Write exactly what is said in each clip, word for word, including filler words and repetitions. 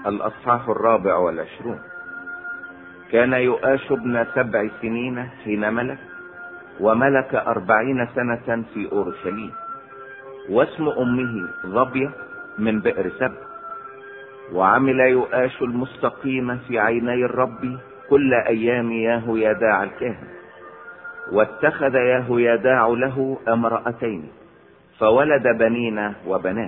الأصحاح الرابع والعشرون. كان يؤاش ابن سبع سنين حين ملك، وملك أربعين سنة في أورشليم، واسم أمه ظبية من بئر سبع. وعمل يؤاش المستقيم في عيني الرب كل أيام يهويداع الكاهن، واتخذ يهويداع له امرأتين، فولد بنين وبنات.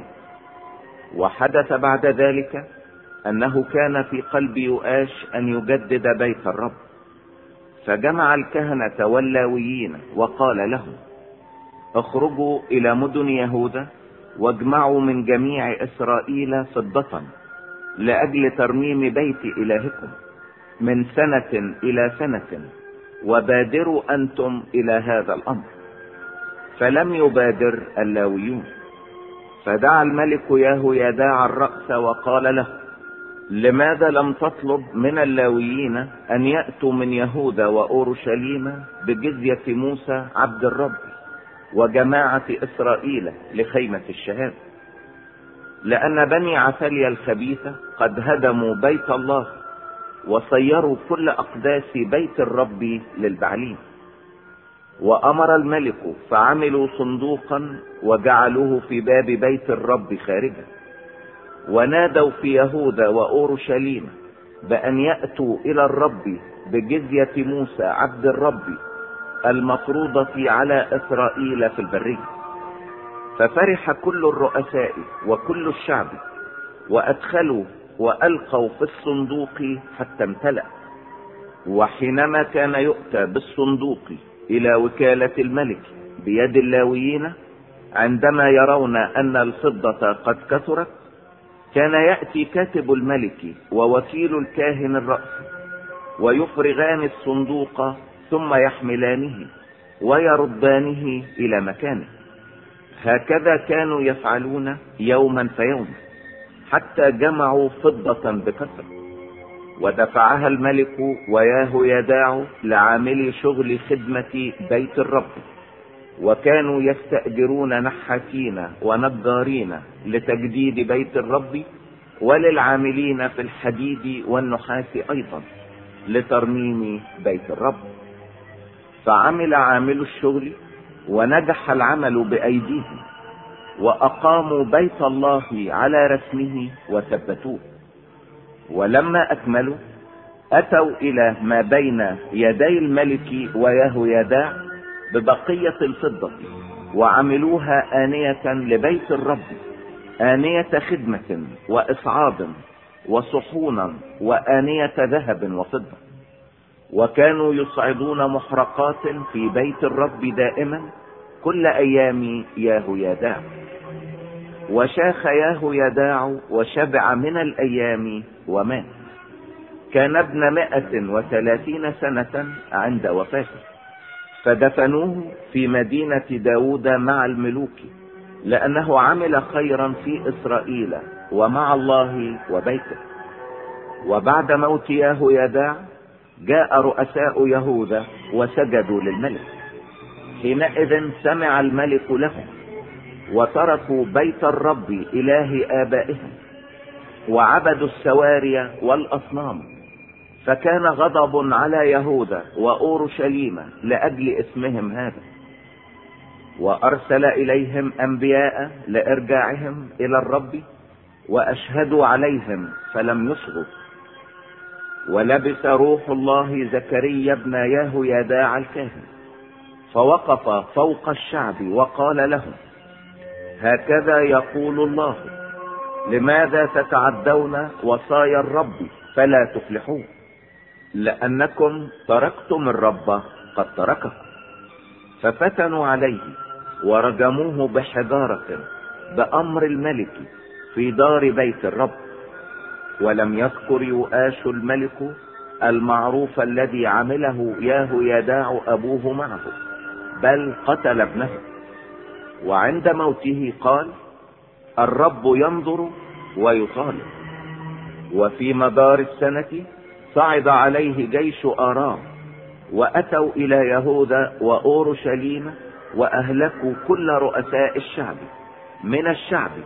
وحدث بعد ذلك أنه كان في قلب يؤاش أن يجدد بيت الرب، فجمع الكهنة واللاويين وقال لهم: اخرجوا إلى مدن يهوذا واجمعوا من جميع إسرائيل فضة لأجل ترميم بيت إلهكم من سنة إلى سنة، وبادروا أنتم إلى هذا الأمر. فلم يبادر اللاويون. فدعا الملك يهويداع الرأس وقال له: لماذا لم تطلب من اللاويين أن يأتوا من يهوذا وأورشليم بجزية موسى عبد الرب وجماعة إسرائيل لخيمة الشهادة؟ لأن بني عثاليا الخبيثة قد هدموا بيت الله وصيروا كل أقداس بيت الرب للبعليم. وأمر الملك فعملوا صندوقا وجعلوه في باب بيت الرب خارجا، ونادوا في يهوذا وأورشليم بأن يأتوا إلى الرب بجزية موسى عبد الرب المفروضة على إسرائيل في البرية. ففرح كل الرؤساء وكل الشعب، وأدخلوا وألقوا في الصندوق حتى امتلأ. وحينما كان يؤتى بالصندوق إلى وكالة الملك بيد اللاويين عندما يرون أن الفضة قد كثرت، كان يأتي كاتب الملك ووكيل الكاهن الرأس ويفرغان الصندوق ثم يحملانه ويردانه إلى مكانه. هكذا كانوا يفعلون يوما فيوما حتى جمعوا فضة بكثرة. ودفعها الملك ويهويداع لعاملي شغل خدمة بيت الرب، وكانوا يستأجرون نحاتين ونجارين لتجديد بيت الرب، وللعاملين في الحديد والنحاس أيضا لترميم بيت الرب. فعمل عامل الشغل ونجح العمل بأيديهم، وأقاموا بيت الله على رسمه وثبتوه. ولما أكملوا أتوا إلى ما بين يدي الملك ويهويداع ببقية الفضة، وعملوها آنية لبيت الرب، آنية خدمة وإصعاد وصحونا وآنية ذهب وفضة. وكانوا يصعدون محرقات في بيت الرب دائما كل أيام يهويداع. وشاخ يهويداع وشبع من الأيام ومات. كان ابن مائة وثلاثين سنة عند وفاته، فدفنوه في مدينة داود مع الملوك، لأنه عمل خيرا في إسرائيل ومع الله وبيته. وبعد موت يهويداع جاء رؤساء يهوذا وسجدوا للملك. حينئذ سمع الملك لهم، وتركوا بيت الرب إله آبائهم وعبدوا السواري والأصنام. فكان غضب على يهوذا وأورشليم لأجل اسمهم هذا، وأرسل إليهم أنبياء لإرجاعهم إلى الرب، وأشهدوا عليهم فلم يصغوا. ولبس روح الله زكريا ابن يهويداع الكاهن، فوقف فوق الشعب وقال لهم: هكذا يقول الله: لماذا تتعدون وصايا الرب فلا تفلحون؟ لأنكم تركتم الرب قد ترككم. ففتنوا عليه ورجموه بحجارة بأمر الملك في دار بيت الرب. ولم يذكر يؤاش الملك المعروف الذي عمله يهويداع أبوه معه، بل قتل ابنه. وعند موته قال: الرب ينظر ويطالب. وفي مدار السنة صعد عليه جيش آرام، وأتوا إلى يهوذا وأورشليم، وأهلكوا كل رؤساء الشعب من الشعب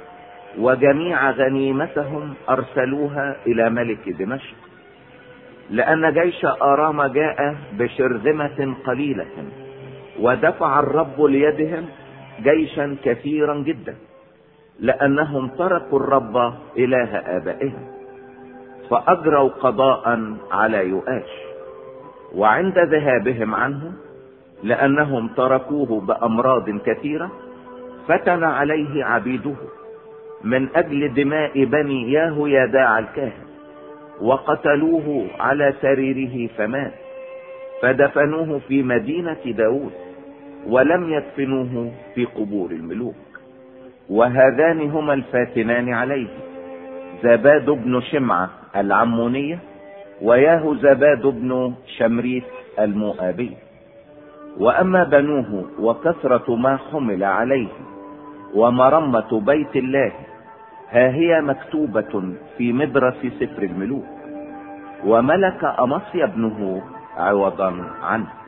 وجميع غنيمتهم ارسلوها الى ملك دمشق، لان جيش ارام جاء بشرذمة قليلة، ودفع الرب ليدهم جيشا كثيرا جدا، لانهم تركوا الرب اله ابائهم، فاجروا قضاء على يؤاش. وعند ذهابهم عنه، لانهم تركوه بامراض كثيرة، فتن عليه عبيده من اجل دماء بني يهويداع الكاهن، وقتلوه على سريره فمات، فدفنوه في مدينة داود، ولم يدفنوه في قبور الملوك. وهذان هما الفاتنان عليه، زباد بن شمعة العمونية، ويهوزباد بن شمريت المؤابي. واما بنوه وكثرة ما حمل عليه ومرمة بيت الله، ها هي مكتوبة في مدرس سفر الملوك، وملك أمصيا ابنه عوضا عنه.